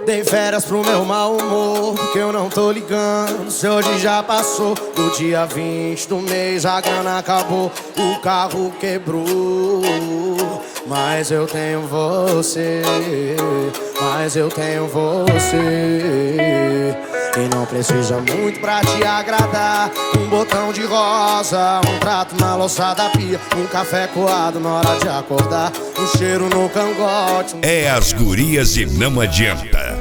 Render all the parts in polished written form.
Dei férias pro meu mau humor, porque eu não tô ligando se hoje já passou do dia 20 do mês, a grana acabou, o carro quebrou. Mas eu tenho você, mas eu tenho você. E não precisa muito pra te agradar. Um botão de rosa, um prato na louça da pia, um café coado na hora de acordar, um cheiro no cangote. É as gurias e não adianta.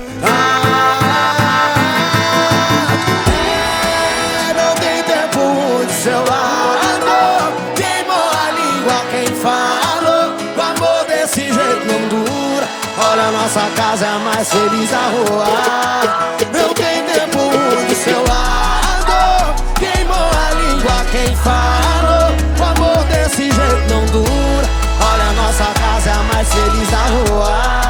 Não tem tempo do seu lado. Queimou a língua quem falou. O amor desse jeito não dura. Olha, a nossa casa é a mais feliz da rua. Não tem tempo do seu lado. Queimou a língua quem falou. O amor desse jeito não dura. Olha, a nossa casa é a mais feliz da rua.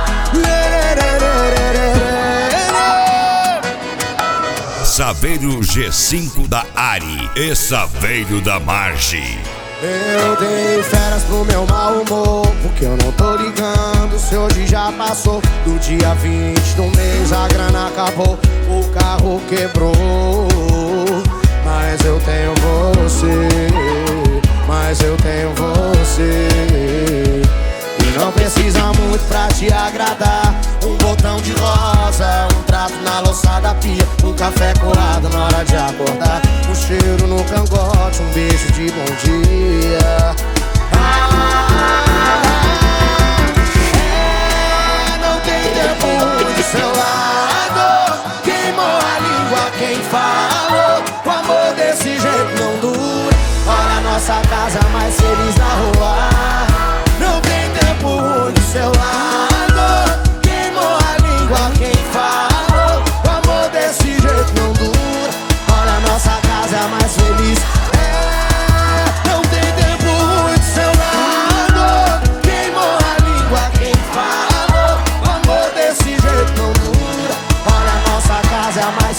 Saveiro G5 da Ari e Saveiro da Marge. Eu dei férias pro meu mau humor, porque eu não tô ligando se hoje já passou do dia 20 do mês, a grana acabou, o carro quebrou. Mas eu tenho você, mas eu tenho você. E não precisa muito pra te agradar. Um botão de rosa, um trato na louça da pia, um café coado na hora de acordar, um cheiro no cangote, um beijo de bom dia. Não tem tempo do seu lado. Queimou a língua quem falou. O amor desse jeito não dura. Olha, a nossa casa mais feliz da rua. Não tem tempo do seu lado. Queimou a língua quem falou. O amor desse jeito não dura. Olha, a nossa casa é a mais feliz. Não tem tempo do seu lado. Queimou a língua quem falou. O amor desse jeito não dura. Olha, a nossa casa é a mais